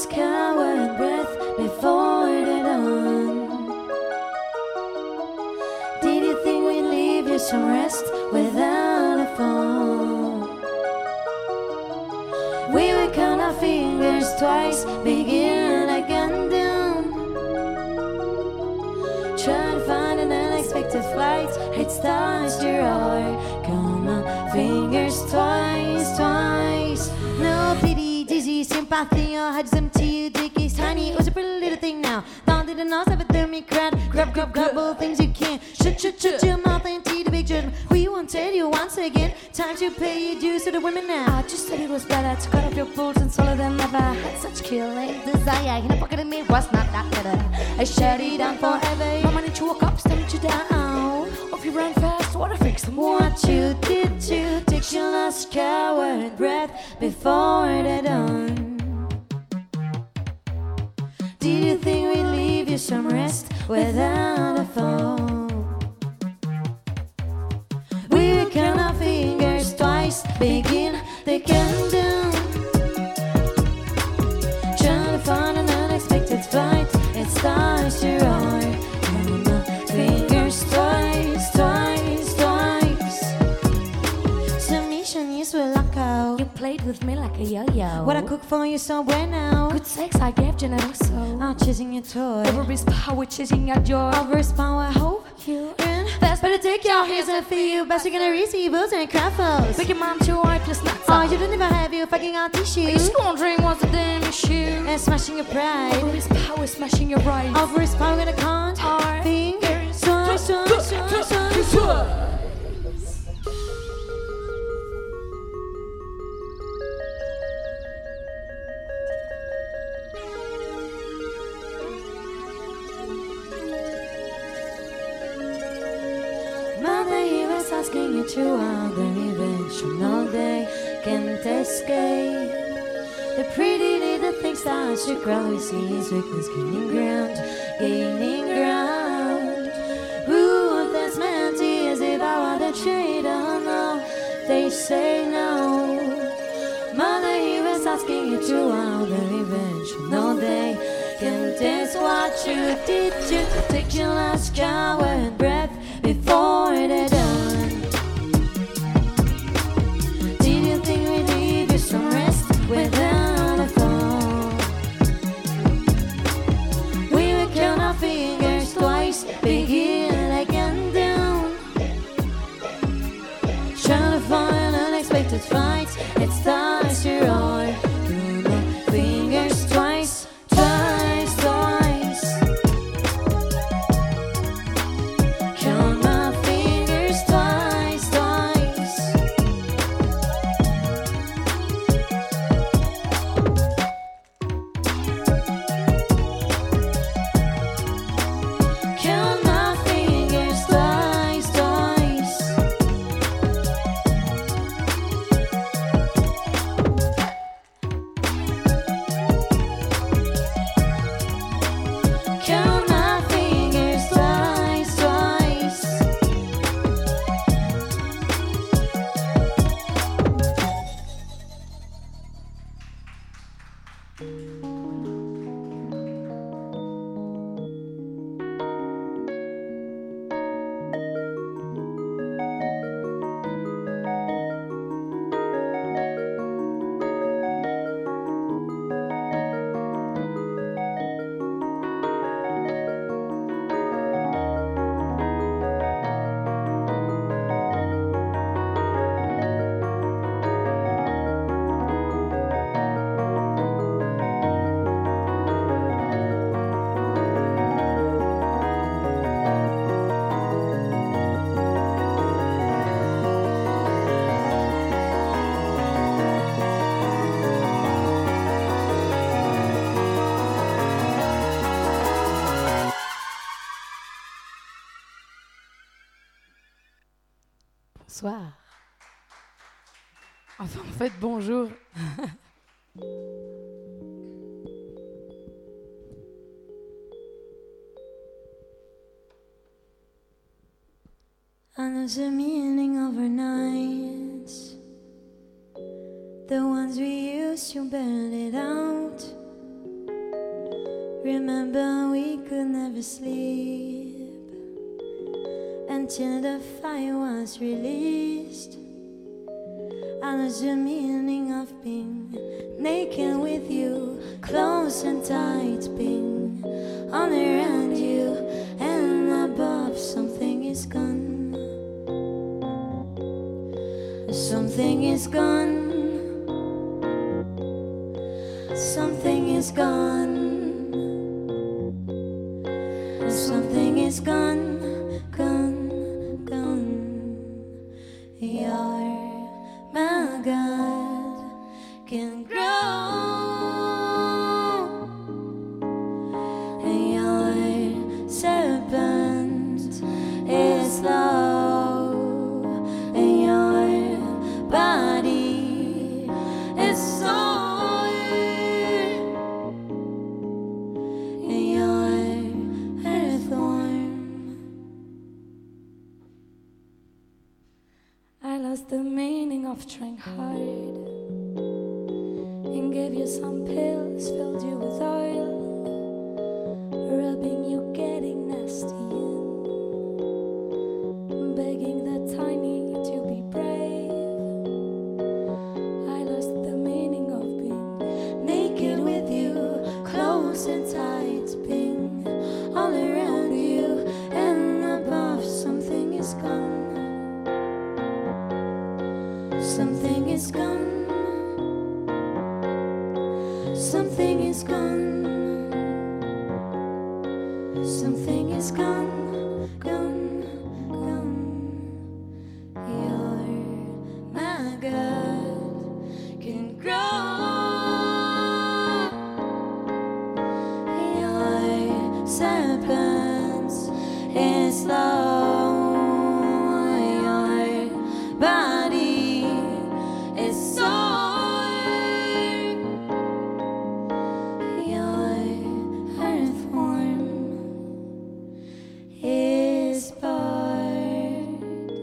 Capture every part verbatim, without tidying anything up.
last coward breath before the dawn. Did you think we'd leave you some rest without a phone? We will count our fingers twice, begin again down. Try to find an unexpected flight, it starts to roar. Count my fingers twice, twice. No pity, dizzy, sympathy, or hugs them to you, dickies tiny. It was a pretty little thing now. Thought it enough, have a thermic crowd. Grab, grab, grab all things you can. Shut, shut, shut your mouth and see the big judgment. We won't tell you once again. Time to pay your dues to the women now. I just said it was better to cut off your balls and swallow them. Never had such killing desire. In the pocket of me was not that better. I shut it down forever. My money to walk up, stamp you down. If you run fast, what a fix them. What you did to take your last coward breath before the dawn. Did you think we'd leave you some rest without a phone? We will count our fingers twice, begin the countdown. Trying to find an unexpected flight, it starts to roar. Count my fingers twice, twice, twice. Submission is will lock out. You played with me like a yo-yo. What I cook for you somewhere now. Good sex I gave generoso. I'm chasing your toy. Everybody's power chasing your joy. Over power, I hope you in. Best better take your hands and feel. Best you're gonna receive booze and crackles. Make your mom too hard, plus nuts. Oh, you don't even have your fucking out tissue. You squandering what's the damn issue? And smashing your pride. Everybody's power smashing your right. Over his power, gonna count our fingers. Twice, twice, twice, twice, twice. Mother, he was asking you to out the revenge from all day can't escape. The pretty little things that you grow, you see his weakness gaining ground, gaining ground. Ruthless man tears if I want the trade, oh no, they say no. Mother, he was asking you to out the revenge from all day can't taste what you did to take your last coward breath before the dawn. Did you think we'd leave you some rest without a phone? We will count our fingers twice, begin again down. Trying to find unexpected flights, it starts to roar. Count my fingers twice, twice, twice. Count my fingers twice, twice. Count my fingers twice, twice. Count my fingers twice, twice. Bonsoir. Enfin, en fait, bonjour. I know the meaning of our nights, the ones we used to burn it out. Remember we could never sleep until the fire was released. I lost the meaning of being naked with you, close and tight, being all around you and above. Something is gone. Something is gone. Something is gone. Something is gone, gone, gone. You're my God, can grow. And your serpent is low. And your body is soul. And your earthworm. I lost the meaning of trying hard and gave you some pills, filled you with oil, rubbing you, getting nasty in, begging the tiny to be brave. I lost the meaning of being Naked with you, close and tight, being all around you and above. Something is gone. Something is gone. Something is gone. Something is gone, gone, gone. You're my God, can grow. Your serpents is low. Your body is soil. Your earthworm is barred.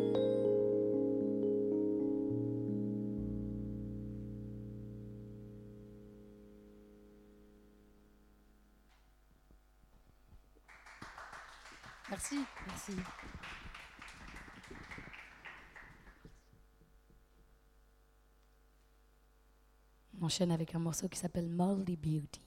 Merci, merci. On enchaîne avec un morceau qui s'appelle Moldy Beauty.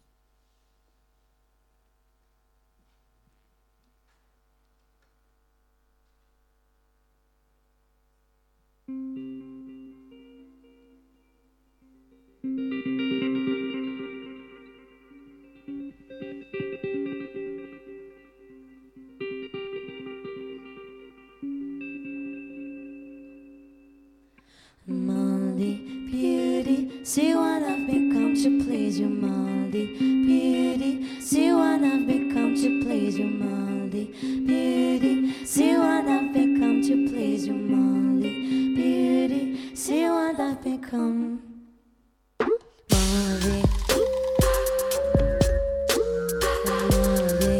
Moldy beauty, see what I've become to please you, Moldy beauty, see what I've become to please you, Moldy beauty, see what I've become to please you, Moldy beauty, see what I've become. Moldy, Moldy.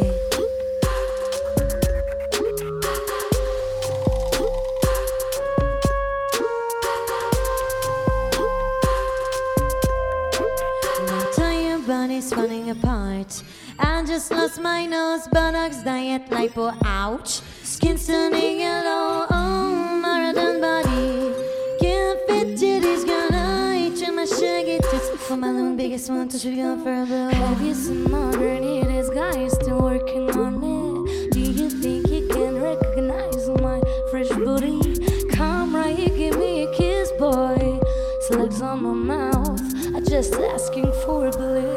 Body's falling apart. I just lost my nose, buttocks, diet, lipo, ouch. Skin's turning yellow, oh, marathon body. Can't fit titties, gonna eat you, my shaggy tits. For my little biggest one, to should go for a blow. Have you seen modern? This guy is still working on it. Do you think he can recognize my fresh booty? Come right here, give me a kiss, boy. Slugs on my mouth, I'm just asking for bliss.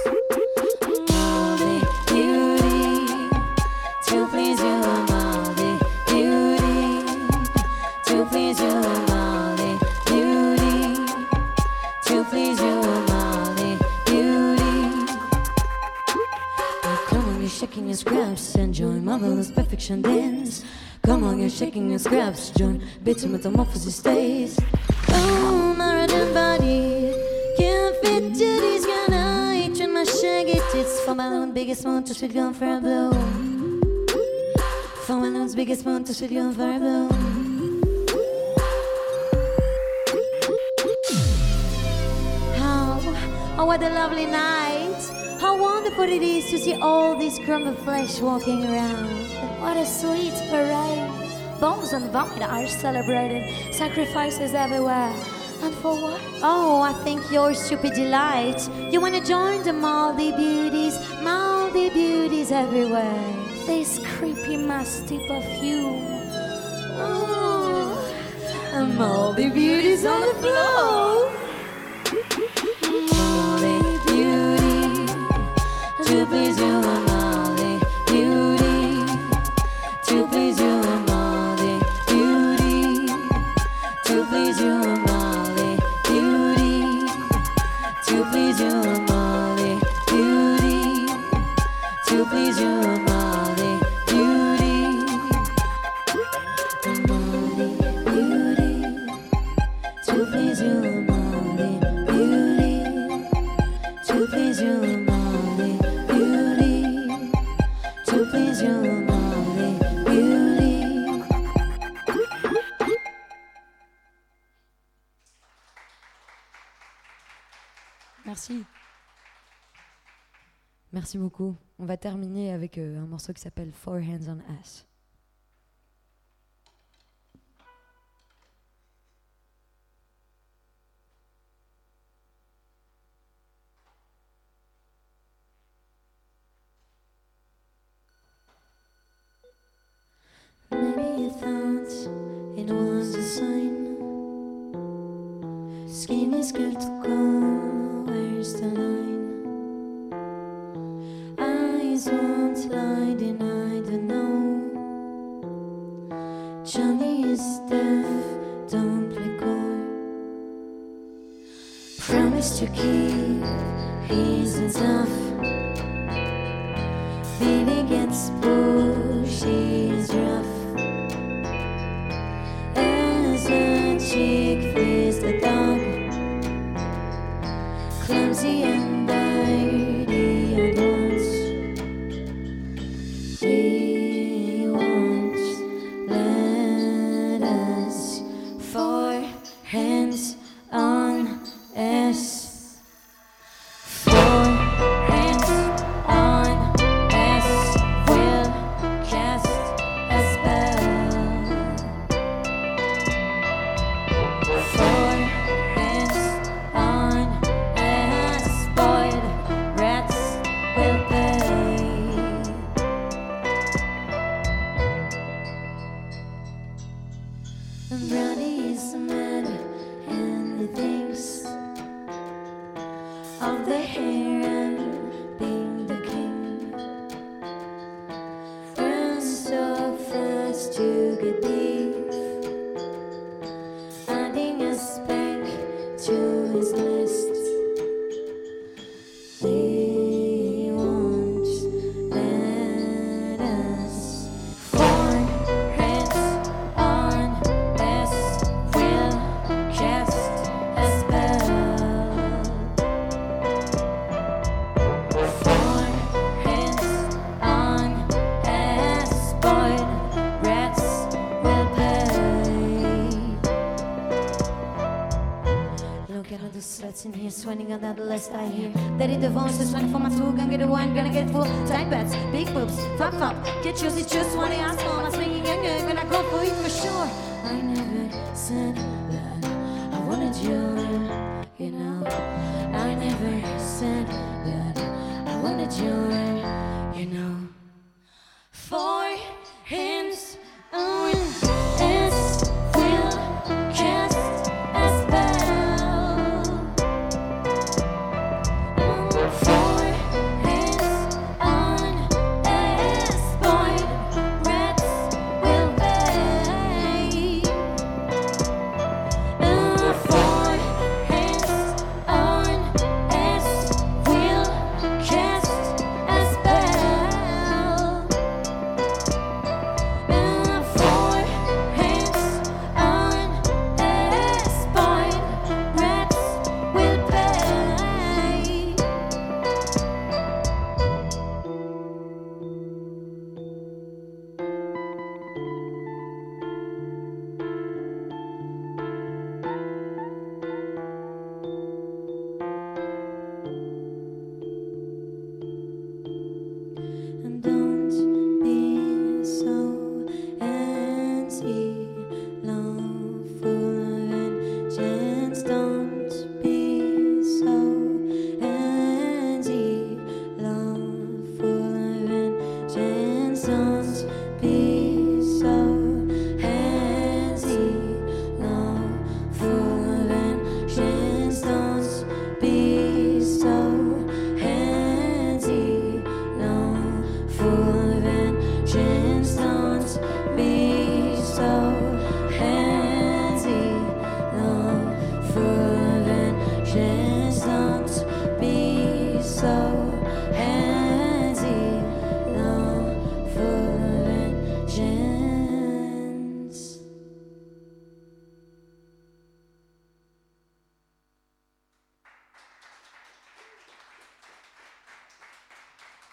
Moldy beauty, to please you, Moldy beauty, to please you, Moldy beauty, to please you, Moldy beauty. Oh, come on, you're shaking your scraps and join marvelous perfection dance. Come on, you're shaking your scraps, join bitter metamorphosis stays. Oh, marathon body, can't fit titties, gonna eat you, my shaggy tits. For my own biggest one, to should go for a blow. For my own biggest one, to should go for a blow. How, oh what a lovely night. How wonderful what it is to see all this crumb of flesh walking around. What a sweet parade. Bones and vomit are celebrated. Sacrifices everywhere. And for what? Oh, I think your stupid delight. You wanna join the Maldi beauties, Maldi beauties everywhere. This creepy musty perfume. Oh, and Maldi beauties on the floor. Maldi beauty, to please you, a Maldi beauty, to please you, a Maldi beauty, to please you, a Maldi beauty, to please you, a Maldi beauty, to please you, a Maldi beauty, a Maldi beauty, to please you, a Maldi beauty, to please you, a Maldi beauty, to please you, a Maldi beauty. Merci. Merci beaucoup. On va terminer avec euh, un morceau qui s'appelle Four Hands on Ass. Maybe you thought it was a sign. Skinny skirt cold, where's the line? Eyes won't lie, deny the no. Johnny is deaf, don't let go. Promise to keep, he's tough. Billy gets pushed, he's rough. As a chick flees the dog, clumsy and dirty at once. He won't let us. Four hands on us. Four hands on us. Will cast a spell. Four hands on us. Spoiled rats will pay. And Brownie is mad and he thinks of the hair and being the king. Runs so fast to get beef, adding a spank to his list. They won't let us. Four hands on us will cast a spell. Four hands on us, spoiled rats will pay. Look at all the sluts in here sweating on that list I hear. That in the voices twenty for my tool, gonna get a wine, gonna get full. Tight bets, big boobs, flop flop, get choosy, just one asshole. I'm swinging younger, gonna go for it for sure. I never said that I wanted you, you know. I never said that I wanted you, you know. Four hands on us will cast a spell. Four hands on us, spoiled rats will pay. Four hands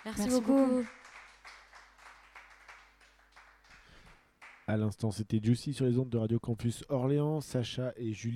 Merci, Merci beaucoup. beaucoup. À l'instant, c'était Juicy sur les ondes de Radio Campus Orléans. Sacha et Julie